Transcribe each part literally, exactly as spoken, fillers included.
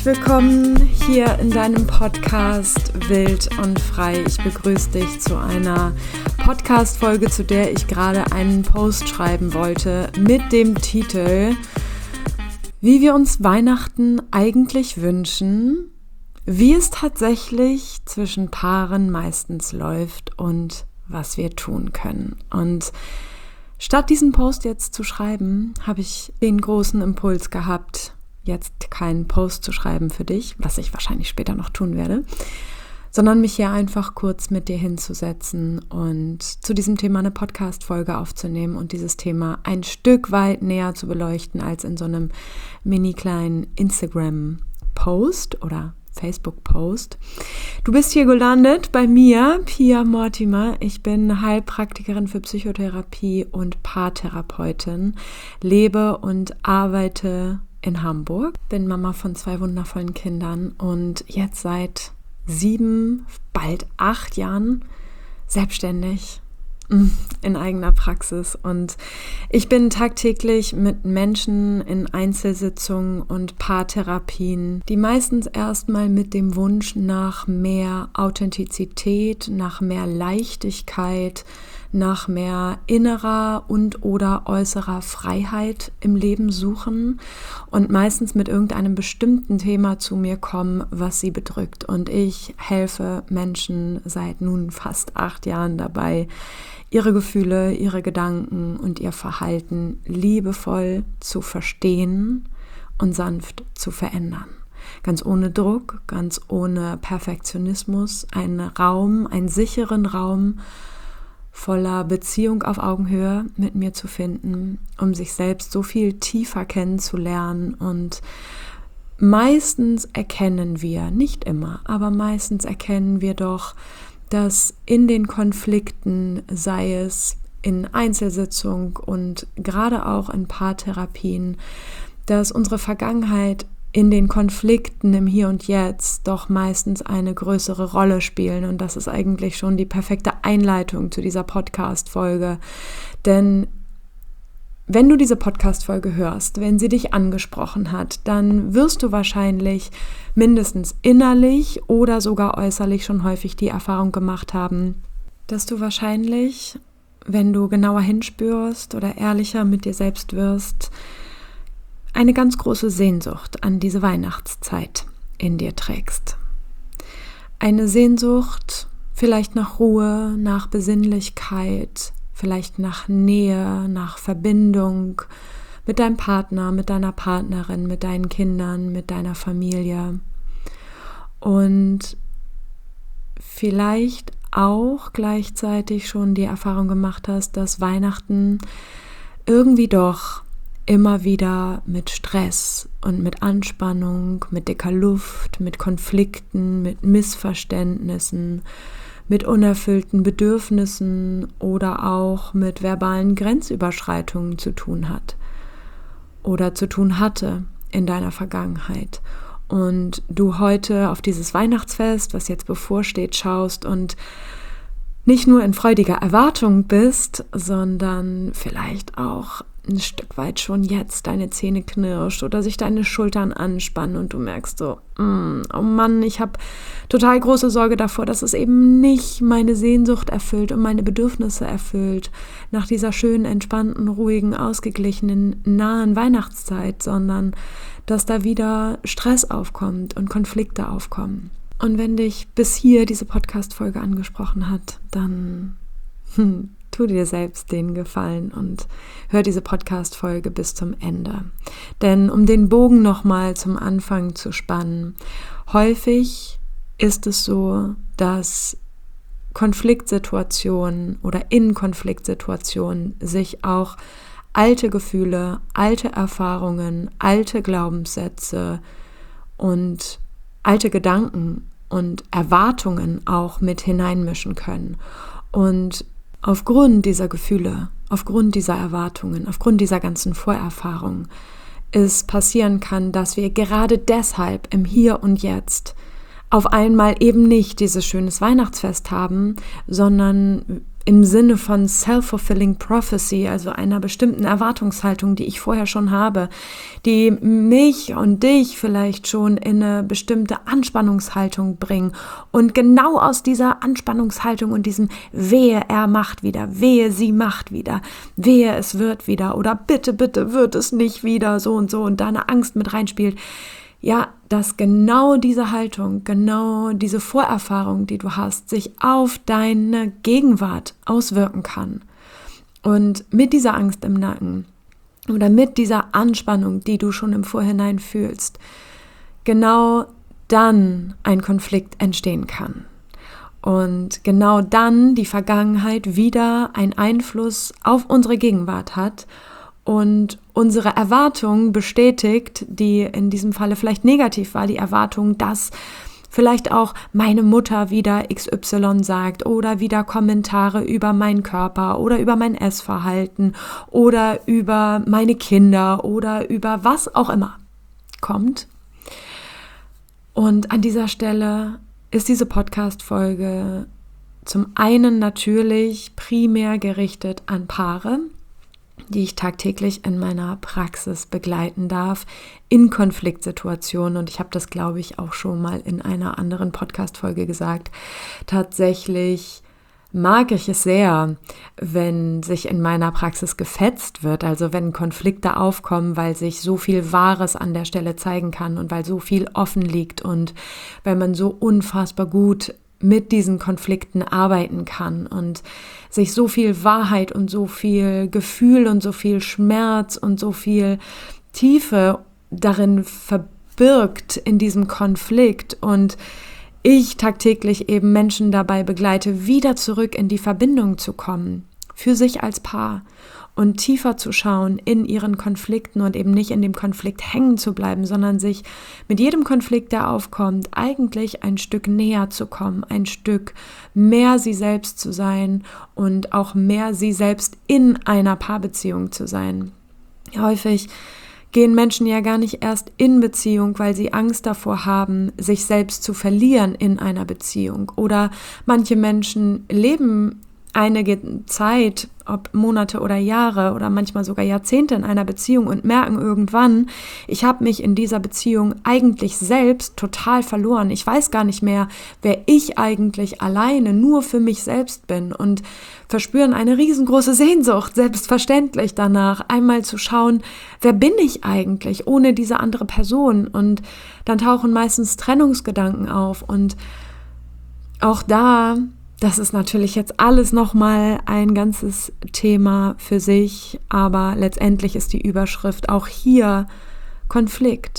willkommen hier in deinem Podcast Wild und Frei. Ich begrüße dich zu einer Podcast-Folge, zu der ich gerade einen Post schreiben wollte mit dem Titel Wie wir uns Weihnachten eigentlich wünschen, wie es tatsächlich zwischen Paaren meistens läuft und was wir tun können. Und statt diesen Post jetzt zu schreiben, habe ich den großen Impuls gehabt, jetzt keinen Post zu schreiben für dich, was ich wahrscheinlich später noch tun werde, sondern mich hier einfach kurz mit dir hinzusetzen und zu diesem Thema eine Podcast-Folge aufzunehmen und dieses Thema ein Stück weit näher zu beleuchten als in so einem mini kleinen Instagram-Post oder Facebook-Post. Du bist hier gelandet bei mir, Pia Mortimer. Ich bin Heilpraktikerin für Psychotherapie und Paartherapeutin, lebe und arbeite in Hamburg, bin Mama von zwei wundervollen Kindern und jetzt seit sieben, bald acht Jahren selbstständig in eigener Praxis. Und ich bin tagtäglich mit Menschen in Einzelsitzungen und Paartherapien, die meistens erstmal mit dem Wunsch nach mehr Authentizität, nach mehr Leichtigkeit, nach mehr innerer und oder äußerer Freiheit im Leben suchen und meistens mit irgendeinem bestimmten Thema zu mir kommen, was sie bedrückt. Und ich helfe Menschen seit nun fast acht Jahren dabei, ihre Gefühle, ihre Gedanken und ihr Verhalten liebevoll zu verstehen und sanft zu verändern. Ganz ohne Druck, ganz ohne Perfektionismus, einen Raum, einen sicheren Raum voller Beziehung auf Augenhöhe mit mir zu finden, um sich selbst so viel tiefer kennenzulernen. Und meistens erkennen wir, nicht immer, aber meistens erkennen wir doch, dass in den Konflikten, sei es in Einzelsitzung und gerade auch in Paartherapien, dass unsere Vergangenheit in den Konflikten im Hier und Jetzt doch meistens eine größere Rolle spielen. Und das ist eigentlich schon die perfekte Einleitung zu dieser Podcast-Folge. Denn wenn du diese Podcast-Folge hörst, wenn sie dich angesprochen hat, dann wirst du wahrscheinlich mindestens innerlich oder sogar äußerlich schon häufig die Erfahrung gemacht haben, dass du wahrscheinlich, wenn du genauer hinspürst oder ehrlicher mit dir selbst wirst, eine ganz große Sehnsucht an diese Weihnachtszeit in dir trägst. Eine Sehnsucht vielleicht nach Ruhe, nach Besinnlichkeit, vielleicht nach Nähe, nach Verbindung mit deinem Partner, mit deiner Partnerin, mit deinen Kindern, mit deiner Familie. Und vielleicht auch gleichzeitig schon die Erfahrung gemacht hast, dass Weihnachten irgendwie doch immer wieder mit Stress und mit Anspannung, mit dicker Luft, mit Konflikten, mit Missverständnissen, mit unerfüllten Bedürfnissen oder auch mit verbalen Grenzüberschreitungen zu tun hat oder zu tun hatte in deiner Vergangenheit. Und du heute auf dieses Weihnachtsfest, was jetzt bevorsteht, schaust und nicht nur in freudiger Erwartung bist, sondern vielleicht auch ein Stück weit schon jetzt deine Zähne knirscht oder sich deine Schultern anspannen und du merkst so, mm, oh Mann, ich habe total große Sorge davor, dass es eben nicht meine Sehnsucht erfüllt und meine Bedürfnisse erfüllt nach dieser schönen, entspannten, ruhigen, ausgeglichenen, nahen Weihnachtszeit, sondern dass da wieder Stress aufkommt und Konflikte aufkommen. Und wenn dich bis hier diese Podcast-Folge angesprochen hat, dann hm, tu dir selbst den Gefallen und hör diese Podcast-Folge bis zum Ende. Denn um den Bogen nochmal zum Anfang zu spannen, häufig ist es so, dass Konfliktsituationen oder in Konfliktsituationen sich auch alte Gefühle, alte Erfahrungen, alte Glaubenssätze und alte Gedanken und Erwartungen auch mit hineinmischen können. Und aufgrund dieser Gefühle, aufgrund dieser Erwartungen, aufgrund dieser ganzen Vorerfahrungen es passieren kann, dass wir gerade deshalb im Hier und Jetzt auf einmal eben nicht dieses schönes Weihnachtsfest haben, sondern im Sinne von self-fulfilling prophecy, also einer bestimmten Erwartungshaltung, die ich vorher schon habe, die mich und dich vielleicht schon in eine bestimmte Anspannungshaltung bringen. Und genau aus dieser Anspannungshaltung und diesem Wehe, er macht wieder, wehe, sie macht wieder, wehe, es wird wieder oder bitte, bitte wird es nicht wieder, so und so und da eine Angst mit reinspielt. Ja, dass genau diese Haltung, genau diese Vorerfahrung, die du hast, sich auf deine Gegenwart auswirken kann. Und mit dieser Angst im Nacken oder mit dieser Anspannung, die du schon im Vorhinein fühlst, genau dann ein Konflikt entstehen kann. Und genau dann die Vergangenheit wieder einen Einfluss auf unsere Gegenwart hat und unsere Erwartung bestätigt, die in diesem Falle vielleicht negativ war, die Erwartung, dass vielleicht auch meine Mutter wieder X Y sagt oder wieder Kommentare über meinen Körper oder über mein Essverhalten oder über meine Kinder oder über was auch immer kommt. Und an dieser Stelle ist diese Podcast-Folge zum einen natürlich primär gerichtet an Paare, die ich tagtäglich in meiner Praxis begleiten darf, in Konfliktsituationen. Und ich habe das, glaube ich, auch schon mal in einer anderen Podcast-Folge gesagt. Tatsächlich mag ich es sehr, wenn sich in meiner Praxis gefetzt wird, also wenn Konflikte aufkommen, weil sich so viel Wahres an der Stelle zeigen kann und weil so viel offen liegt und weil man so unfassbar gut mit diesen Konflikten arbeiten kann und sich so viel Wahrheit und so viel Gefühl und so viel Schmerz und so viel Tiefe darin verbirgt in diesem Konflikt und ich tagtäglich eben Menschen dabei begleite, wieder zurück in die Verbindung zu kommen, für sich als Paar und tiefer zu schauen in ihren Konflikten und eben nicht in dem Konflikt hängen zu bleiben, sondern sich mit jedem Konflikt, der aufkommt, eigentlich ein Stück näher zu kommen, ein Stück mehr sie selbst zu sein und auch mehr sie selbst in einer Paarbeziehung zu sein. Häufig gehen Menschen ja gar nicht erst in Beziehung, weil sie Angst davor haben, sich selbst zu verlieren in einer Beziehung. Oder manche Menschen leben einige Zeit, ob Monate oder Jahre oder manchmal sogar Jahrzehnte in einer Beziehung und merken irgendwann, ich habe mich in dieser Beziehung eigentlich selbst total verloren. Ich weiß gar nicht mehr, wer ich eigentlich alleine nur für mich selbst bin und verspüren eine riesengroße Sehnsucht, selbstverständlich danach, einmal zu schauen, wer bin ich eigentlich ohne diese andere Person? Und dann tauchen meistens Trennungsgedanken auf und auch da, das ist natürlich jetzt alles nochmal ein ganzes Thema für sich, aber letztendlich ist die Überschrift auch hier Konflikt.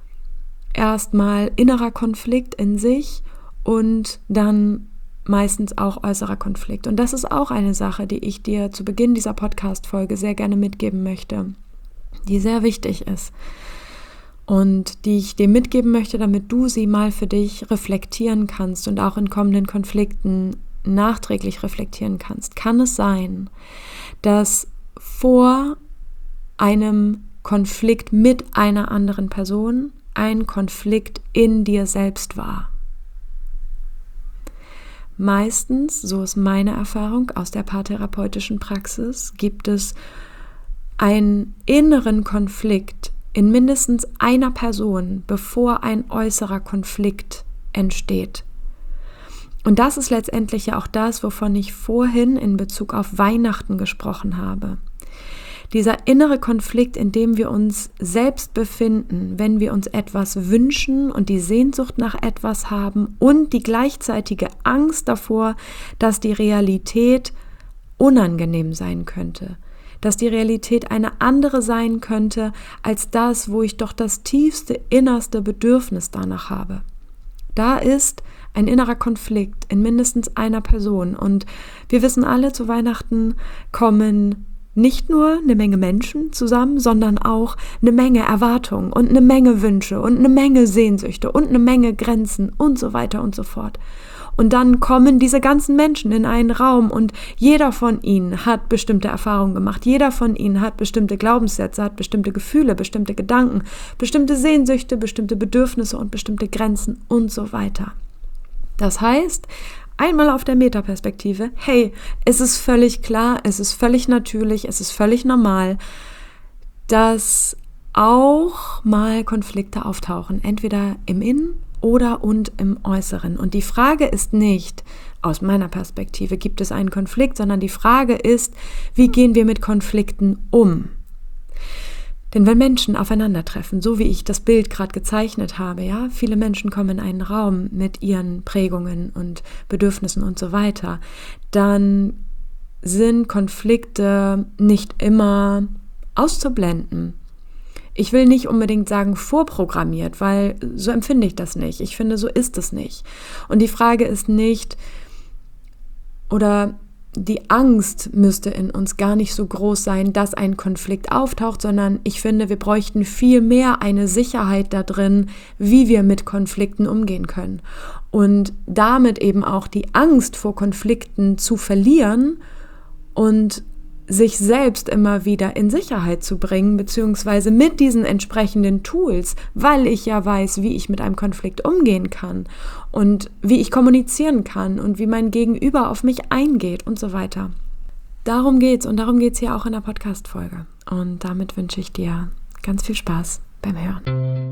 Erstmal innerer Konflikt in sich und dann meistens auch äußerer Konflikt. Und das ist auch eine Sache, die ich dir zu Beginn dieser Podcast-Folge sehr gerne mitgeben möchte, die sehr wichtig ist und die ich dir mitgeben möchte, damit du sie mal für dich reflektieren kannst und auch in kommenden Konflikten nachträglich reflektieren kannst. Kann es sein, dass vor einem Konflikt mit einer anderen Person ein Konflikt in dir selbst war? Meistens, so ist meine Erfahrung aus der paartherapeutischen Praxis, gibt es einen inneren Konflikt in mindestens einer Person, bevor ein äußerer Konflikt entsteht. Und das ist letztendlich ja auch das, wovon ich vorhin in Bezug auf Weihnachten gesprochen habe. Dieser innere Konflikt, in dem wir uns selbst befinden, wenn wir uns etwas wünschen und die Sehnsucht nach etwas haben und die gleichzeitige Angst davor, dass die Realität unangenehm sein könnte, dass die Realität eine andere sein könnte als das, wo ich doch das tiefste, innerste Bedürfnis danach habe. Da ist ein innerer Konflikt in mindestens einer Person und wir wissen alle, zu Weihnachten kommen nicht nur eine Menge Menschen zusammen, sondern auch eine Menge Erwartungen und eine Menge Wünsche und eine Menge Sehnsüchte und eine Menge Grenzen und so weiter und so fort. Und dann kommen diese ganzen Menschen in einen Raum und jeder von ihnen hat bestimmte Erfahrungen gemacht. Jeder von ihnen hat bestimmte Glaubenssätze, hat bestimmte Gefühle, bestimmte Gedanken, bestimmte Sehnsüchte, bestimmte Bedürfnisse und bestimmte Grenzen und so weiter. Das heißt, einmal auf der Metaperspektive, hey, es ist völlig klar, es ist völlig natürlich, es ist völlig normal, dass auch mal Konflikte auftauchen, entweder im Innen oder und im Äußeren. Und die Frage ist nicht, aus meiner Perspektive gibt es einen Konflikt, sondern die Frage ist, wie gehen wir mit Konflikten um? Denn wenn Menschen aufeinandertreffen, so wie ich das Bild gerade gezeichnet habe, ja, viele Menschen kommen in einen Raum mit ihren Prägungen und Bedürfnissen und so weiter, dann sind Konflikte nicht immer auszublenden. Ich will nicht unbedingt sagen vorprogrammiert, weil so empfinde ich das nicht. Ich finde, so ist es nicht. Und die Frage ist nicht, oder die Angst müsste in uns gar nicht so groß sein, dass ein Konflikt auftaucht, sondern ich finde, wir bräuchten viel mehr eine Sicherheit da drin, wie wir mit Konflikten umgehen können. Und damit eben auch die Angst vor Konflikten zu verlieren und sich selbst immer wieder in Sicherheit zu bringen, beziehungsweise mit diesen entsprechenden Tools, weil ich ja weiß, wie ich mit einem Konflikt umgehen kann und wie ich kommunizieren kann und wie mein Gegenüber auf mich eingeht und so weiter. Darum geht's und darum geht's hier auch in der Podcast-Folge. Und damit wünsche ich dir ganz viel Spaß beim Hören.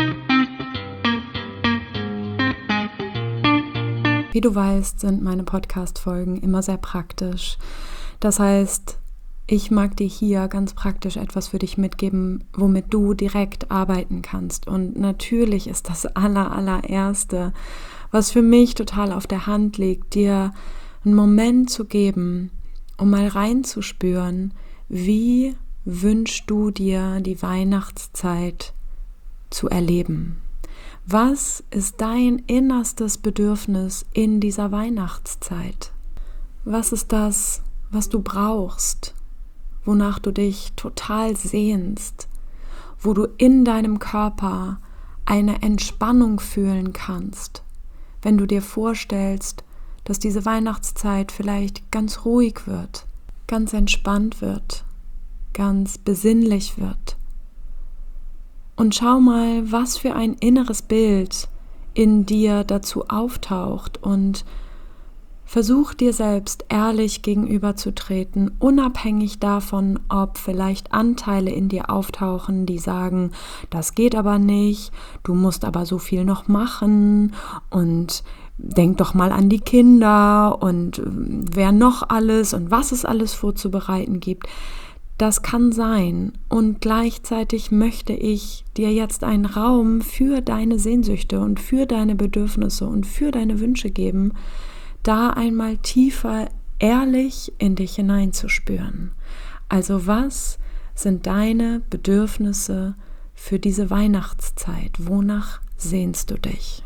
Wie du weißt, sind meine Podcast-Folgen immer sehr praktisch. Das heißt, ich mag dir hier ganz praktisch etwas für dich mitgeben, womit du direkt arbeiten kannst. Und natürlich ist das aller, allererste, was für mich total auf der Hand liegt, dir einen Moment zu geben, um mal reinzuspüren, wie wünschst du dir die Weihnachtszeit zu erleben? Was ist dein innerstes Bedürfnis in dieser Weihnachtszeit? Was ist das, was du brauchst? Wonach du dich total sehnst, wo du in deinem Körper eine Entspannung fühlen kannst, wenn du dir vorstellst, dass diese Weihnachtszeit vielleicht ganz ruhig wird, ganz entspannt wird, ganz besinnlich wird. Und schau mal, was für ein inneres Bild in dir dazu auftaucht und versuch dir selbst ehrlich gegenüberzutreten, unabhängig davon, ob vielleicht Anteile in dir auftauchen, die sagen, das geht aber nicht, du musst aber so viel noch machen und denk doch mal an die Kinder und wer noch alles und was es alles vorzubereiten gibt. Das kann sein und gleichzeitig möchte ich dir jetzt einen Raum für deine Sehnsüchte und für deine Bedürfnisse und für deine Wünsche geben, da einmal tiefer ehrlich in dich hineinzuspüren. Also was sind deine Bedürfnisse für diese Weihnachtszeit? Wonach sehnst du dich?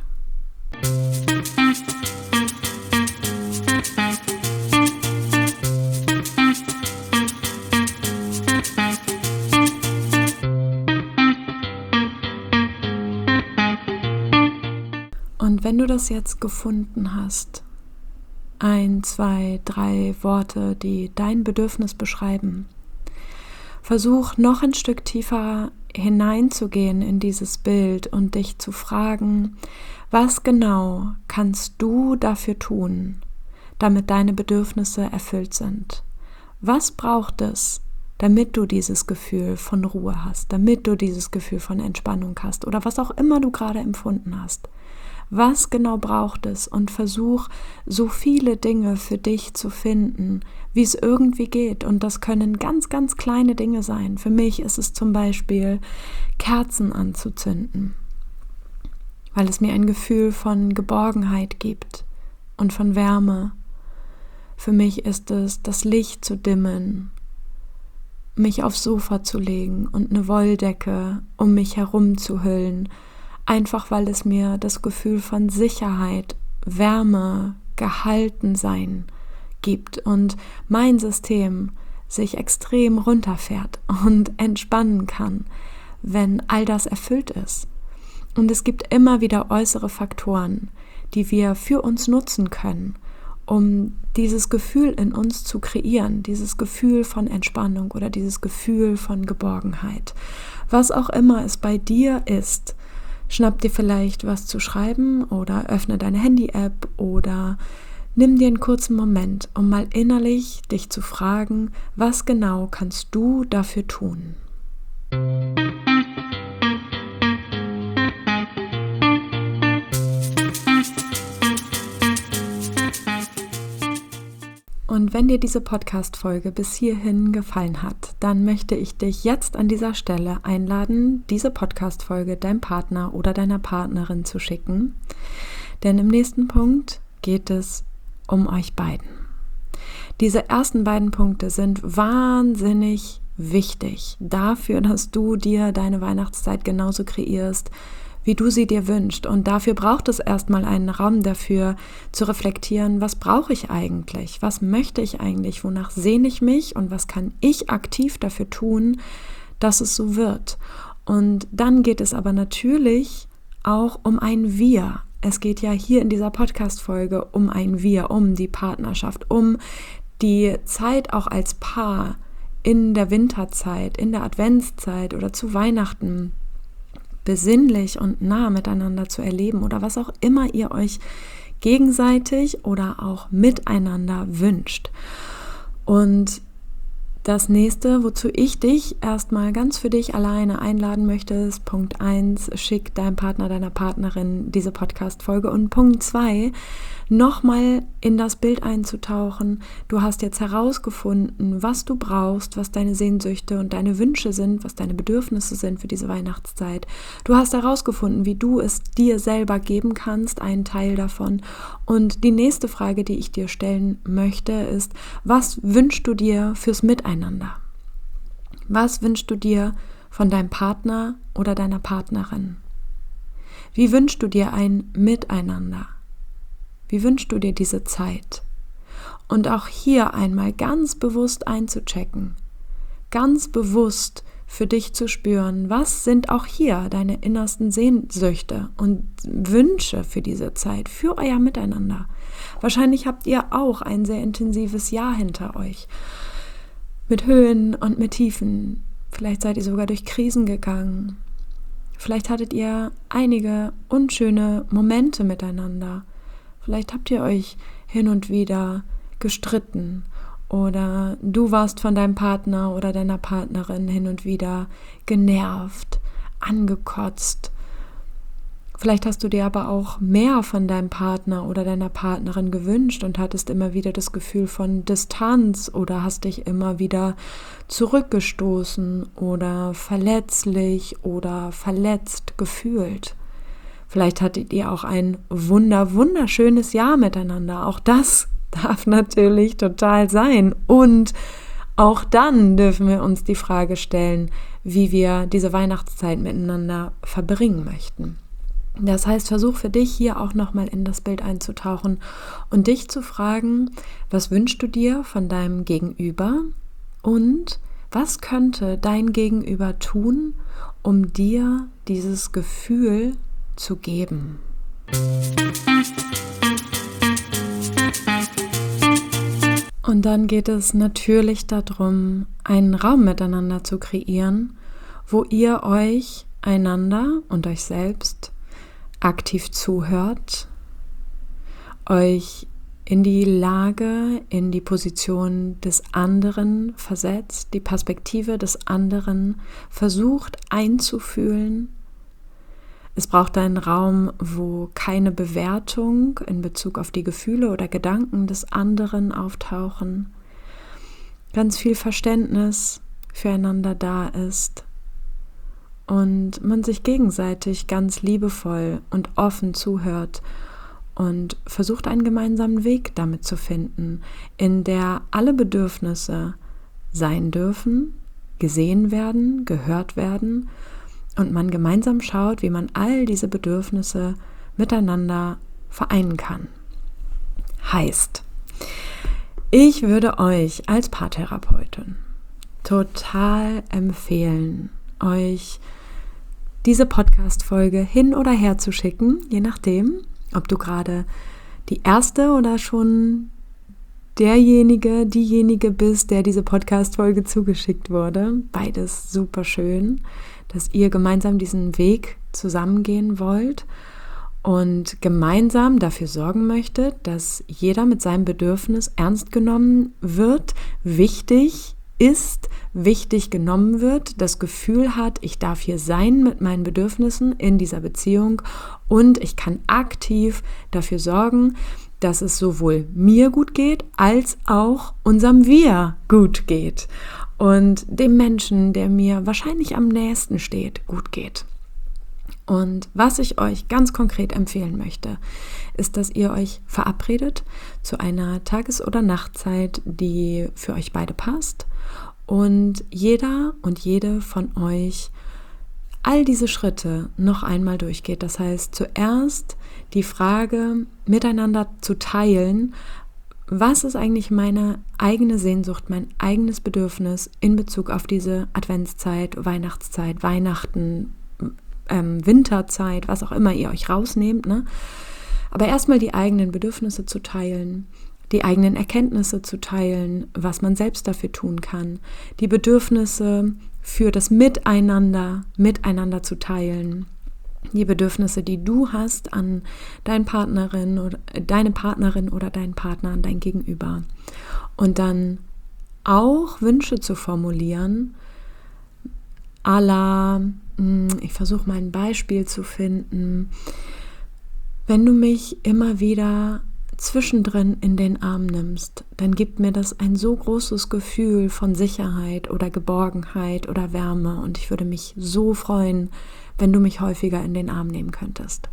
Und wenn du das jetzt gefunden hast, ein, zwei, drei Worte, die dein Bedürfnis beschreiben. Versuch noch ein Stück tiefer hineinzugehen in dieses Bild und dich zu fragen, was genau kannst du dafür tun, damit deine Bedürfnisse erfüllt sind? Was braucht es, damit du dieses Gefühl von Ruhe hast, damit du dieses Gefühl von Entspannung hast oder was auch immer du gerade empfunden hast? Was genau braucht es? Und versuch, so viele Dinge für dich zu finden, wie es irgendwie geht. Und das können ganz, ganz kleine Dinge sein. Für mich ist es zum Beispiel, Kerzen anzuzünden, weil es mir ein Gefühl von Geborgenheit gibt und von Wärme. Für mich ist es, das Licht zu dimmen, mich aufs Sofa zu legen und eine Wolldecke um mich herum zu hüllen, einfach weil es mir das Gefühl von Sicherheit, Wärme, Gehaltensein gibt und mein System sich extrem runterfährt und entspannen kann, wenn all das erfüllt ist. Und es gibt immer wieder äußere Faktoren, die wir für uns nutzen können, um dieses Gefühl in uns zu kreieren, dieses Gefühl von Entspannung oder dieses Gefühl von Geborgenheit. Was auch immer es bei dir ist, schnapp dir vielleicht was zu schreiben oder öffne deine Handy-App oder Nimm dir einen kurzen Moment, um mal innerlich dich zu fragen, was genau kannst du dafür tun? Und wenn dir diese Podcast-Folge bis hierhin gefallen hat, dann möchte ich dich jetzt an dieser Stelle einladen, diese Podcast-Folge deinem Partner oder deiner Partnerin zu schicken. Denn im nächsten Punkt geht es um euch beiden. Diese ersten beiden Punkte sind wahnsinnig wichtig dafür, dass du dir deine Weihnachtszeit genauso kreierst, wie du sie dir wünschst. Und dafür braucht es erstmal einen Raum dafür, zu reflektieren, was brauche ich eigentlich? Was möchte ich eigentlich? Wonach sehne ich mich? Und was kann ich aktiv dafür tun, dass es so wird? Und dann geht es aber natürlich auch um ein Wir. Es geht ja hier in dieser Podcast-Folge um ein Wir, um die Partnerschaft, um die Zeit auch als Paar in der Winterzeit, in der Adventszeit oder zu Weihnachten besinnlich und nah miteinander zu erleben oder was auch immer ihr euch gegenseitig oder auch miteinander wünscht. Und das nächste, wozu ich dich erstmal ganz für dich alleine einladen möchte, ist Punkt eins, schick deinem Partner, deiner Partnerin diese Podcast-Folge. Und Punkt zwei, nochmal in das Bild einzutauchen. Du hast jetzt herausgefunden, was du brauchst, was deine Sehnsüchte und deine Wünsche sind, was deine Bedürfnisse sind für diese Weihnachtszeit. Du hast herausgefunden, wie du es dir selber geben kannst, einen Teil davon. Und die nächste Frage, die ich dir stellen möchte, ist, was wünschst du dir fürs Miteinander? Was wünschst du dir von deinem Partner oder deiner Partnerin? Wie wünschst du dir ein Miteinander? Wie wünschst du dir diese Zeit? Und auch hier einmal ganz bewusst einzuchecken, ganz bewusst für dich zu spüren, was sind auch hier deine innersten Sehnsüchte und Wünsche für diese Zeit, für euer Miteinander. Wahrscheinlich habt ihr auch ein sehr intensives Jahr hinter euch, mit Höhen und mit Tiefen. Vielleicht seid ihr sogar durch Krisen gegangen. Vielleicht hattet ihr einige unschöne Momente miteinander. Vielleicht habt ihr euch hin und wieder gestritten oder du warst von deinem Partner oder deiner Partnerin hin und wieder genervt, angekotzt. Vielleicht hast du dir aber auch mehr von deinem Partner oder deiner Partnerin gewünscht und hattest immer wieder das Gefühl von Distanz oder hast dich immer wieder zurückgestoßen oder verletzlich oder verletzt gefühlt. Vielleicht hattet ihr auch ein wunder, wunderschönes Jahr miteinander. Auch das darf natürlich total sein. Und auch dann dürfen wir uns die Frage stellen, wie wir diese Weihnachtszeit miteinander verbringen möchten. Das heißt, versuch für dich hier auch nochmal in das Bild einzutauchen und dich zu fragen, was wünschst du dir von deinem Gegenüber und was könnte dein Gegenüber tun, um dir dieses Gefühl zu geben. Und dann geht es natürlich darum, einen Raum miteinander zu kreieren, wo ihr euch einander und euch selbst aktiv zuhört, euch in die Lage, in die Position des anderen versetzt, die Perspektive des anderen versucht einzufühlen. Es braucht einen Raum, wo keine Bewertung in Bezug auf die Gefühle oder Gedanken des anderen auftauchen, ganz viel Verständnis füreinander da ist und man sich gegenseitig ganz liebevoll und offen zuhört und versucht, einen gemeinsamen Weg damit zu finden, in der alle Bedürfnisse sein dürfen, gesehen werden, gehört werden und man gemeinsam schaut, wie man all diese Bedürfnisse miteinander vereinen kann. Heißt, ich würde euch als Paartherapeutin total empfehlen, euch diese Podcast-Folge hin oder her zu schicken, je nachdem, ob du gerade die erste oder schon derjenige, diejenige bist, der diese Podcast-Folge zugeschickt wurde. Beides super schön, dass ihr gemeinsam diesen Weg zusammengehen wollt. und gemeinsam dafür sorgen möchte, dass jeder mit seinem Bedürfnis ernst genommen wird, wichtig ist, wichtig genommen wird, das Gefühl hat, ich darf hier sein mit meinen Bedürfnissen in dieser Beziehung und ich kann aktiv dafür sorgen, dass es sowohl mir gut geht, als auch unserem Wir gut geht und dem Menschen, der mir wahrscheinlich am nächsten steht, gut geht. Und was ich euch ganz konkret empfehlen möchte, ist, dass ihr euch verabredet zu einer Tages- oder Nachtzeit, die für euch beide passt und jeder und jede von euch all diese Schritte noch einmal durchgeht. Das heißt, zuerst die Frage miteinander zu teilen, was ist eigentlich meine eigene Sehnsucht, mein eigenes Bedürfnis in Bezug auf diese Adventszeit, Weihnachtszeit, Weihnachten, ähm, Winterzeit, was auch immer ihr euch rausnehmt, ne? Aber erstmal die eigenen Bedürfnisse zu teilen, die eigenen Erkenntnisse zu teilen, was man selbst dafür tun kann, die Bedürfnisse für das Miteinander, miteinander zu teilen, die Bedürfnisse, die du hast an deine Partnerin oder deine Partnerin oder deinen Partner, an dein Gegenüber. Und dann auch Wünsche zu formulieren, à la, ich versuche mal ein Beispiel zu finden, wenn du mich immer wieder zwischendrin in den Arm nimmst, dann gibt mir das ein so großes Gefühl von Sicherheit oder Geborgenheit oder Wärme und ich würde mich so freuen, wenn du mich häufiger in den Arm nehmen könntest.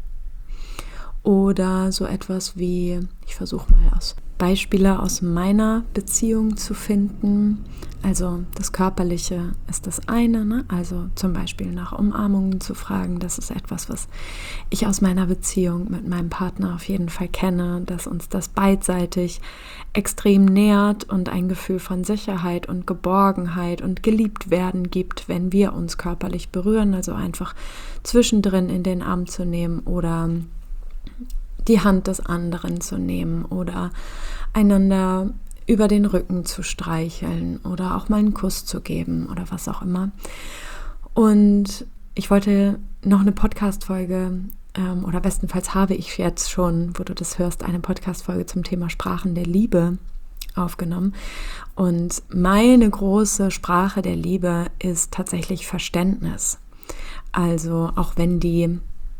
Oder so etwas wie, ich versuche mal aus Beispiele aus meiner Beziehung zu finden. Also das Körperliche ist das eine, ne? Also zum Beispiel nach Umarmungen zu fragen, das ist etwas, was ich aus meiner Beziehung mit meinem Partner auf jeden Fall kenne, dass uns das beidseitig extrem nährt und ein Gefühl von Sicherheit und Geborgenheit und geliebt werden gibt, wenn wir uns körperlich berühren, also einfach zwischendrin in den Arm zu nehmen oder die Hand des anderen zu nehmen oder einander über den Rücken zu streicheln oder auch mal einen Kuss zu geben oder was auch immer. Und ich wollte noch eine Podcast-Folge ähm, oder bestenfalls habe ich jetzt schon, wo du das hörst, eine Podcast-Folge zum Thema Sprachen der Liebe aufgenommen. Und meine große Sprache der Liebe ist tatsächlich Verständnis. Also auch wenn die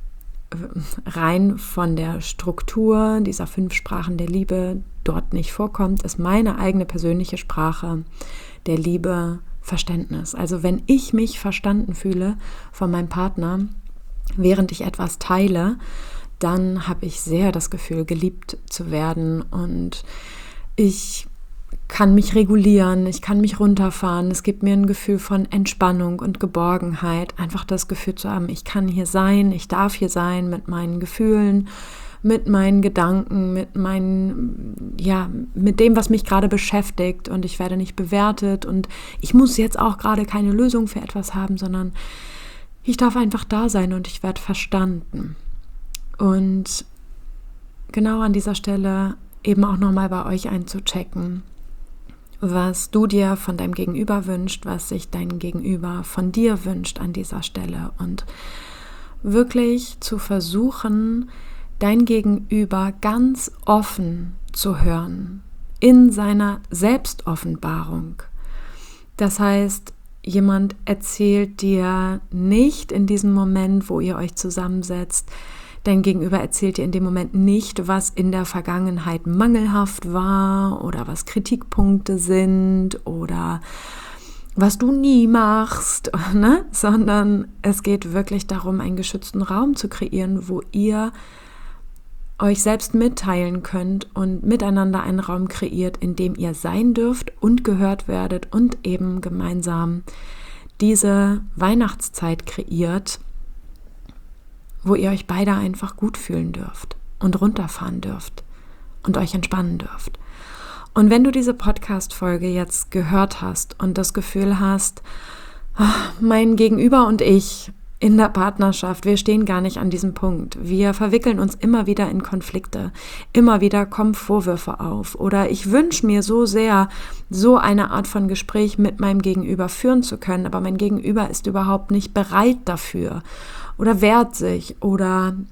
rein von der Struktur dieser fünf Sprachen der Liebe dort nicht vorkommt, ist meine eigene persönliche Sprache der Liebe Verständnis. Also wenn ich mich verstanden fühle von meinem Partner, während ich etwas teile, dann habe ich sehr das Gefühl, geliebt zu werden und ich kann mich regulieren, ich kann mich runterfahren, es gibt mir ein Gefühl von Entspannung und Geborgenheit, einfach das Gefühl zu haben, ich kann hier sein, ich darf hier sein mit meinen Gefühlen, mit meinen Gedanken, mit meinen, ja, mit dem, was mich gerade beschäftigt und ich werde nicht bewertet und ich muss jetzt auch gerade keine Lösung für etwas haben, sondern ich darf einfach da sein und ich werde verstanden. Und genau an dieser Stelle eben auch nochmal bei euch einzuchecken, was du dir von deinem Gegenüber wünscht, was sich dein Gegenüber von dir wünscht an dieser Stelle und wirklich zu versuchen, dein Gegenüber ganz offen zu hören, in seiner Selbstoffenbarung. Das heißt, jemand erzählt dir nicht in diesem Moment, wo ihr euch zusammensetzt, dein Gegenüber erzählt dir in dem Moment nicht, was in der Vergangenheit mangelhaft war oder was Kritikpunkte sind oder was du nie machst, ne? Sondern es geht wirklich darum, einen geschützten Raum zu kreieren, wo ihr euch selbst mitteilen könnt und miteinander einen Raum kreiert, in dem ihr sein dürft und gehört werdet und eben gemeinsam diese Weihnachtszeit kreiert, wo ihr euch beide einfach gut fühlen dürft und runterfahren dürft und euch entspannen dürft. Und wenn du diese Podcast-Folge jetzt gehört hast und das Gefühl hast, mein Gegenüber und ich in der Partnerschaft, wir stehen gar nicht an diesem Punkt. Wir verwickeln uns immer wieder in Konflikte. Immer wieder kommen Vorwürfe auf. Oder ich wünsche mir so sehr, so eine Art von Gespräch mit meinem Gegenüber führen zu können, aber mein Gegenüber ist überhaupt nicht bereit dafür oder wehrt sich oder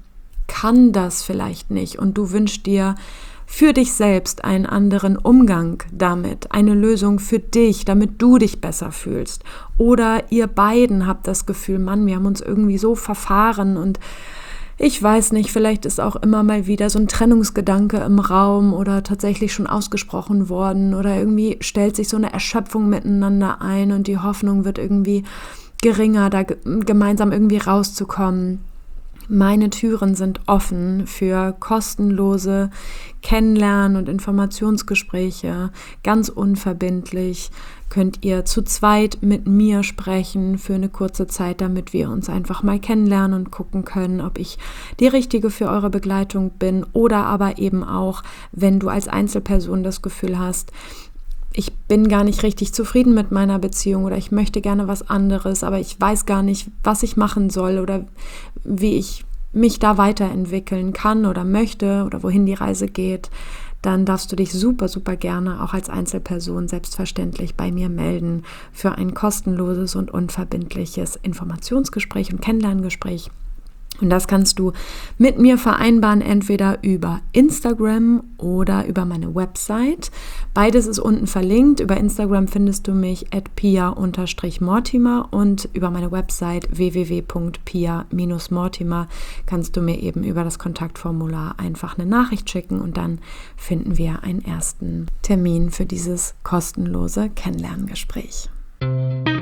kann das vielleicht nicht und du wünschst dir für dich selbst einen anderen Umgang damit, eine Lösung für dich, damit du dich besser fühlst. Oder ihr beiden habt das Gefühl, Mann, wir haben uns irgendwie so verfahren und ich weiß nicht, vielleicht ist auch immer mal wieder so ein Trennungsgedanke im Raum oder tatsächlich schon ausgesprochen worden oder irgendwie stellt sich so eine Erschöpfung miteinander ein und die Hoffnung wird irgendwie geringer, da gemeinsam irgendwie rauszukommen. Meine Türen sind offen für kostenlose Kennenlernen- und Informationsgespräche. Ganz unverbindlich könnt ihr zu zweit mit mir sprechen für eine kurze Zeit, damit wir uns einfach mal kennenlernen und gucken können, ob ich die Richtige für eure Begleitung bin oder aber eben auch, wenn du als Einzelperson das Gefühl hast, ich bin gar nicht richtig zufrieden mit meiner Beziehung oder ich möchte gerne was anderes, aber ich weiß gar nicht, was ich machen soll oder wie ich mich da weiterentwickeln kann oder möchte oder wohin die Reise geht, dann darfst du dich super, super gerne auch als Einzelperson selbstverständlich bei mir melden für ein kostenloses und unverbindliches Informationsgespräch und Kennenlerngespräch. Und das kannst du mit mir vereinbaren, entweder über Instagram oder über meine Website. Beides ist unten verlinkt. Über Instagram findest du mich at pia mortimer und über meine Website w w w punkt pia mortimer kannst du mir eben über das Kontaktformular einfach eine Nachricht schicken und dann finden wir einen ersten Termin für dieses kostenlose Kennenlerngespräch.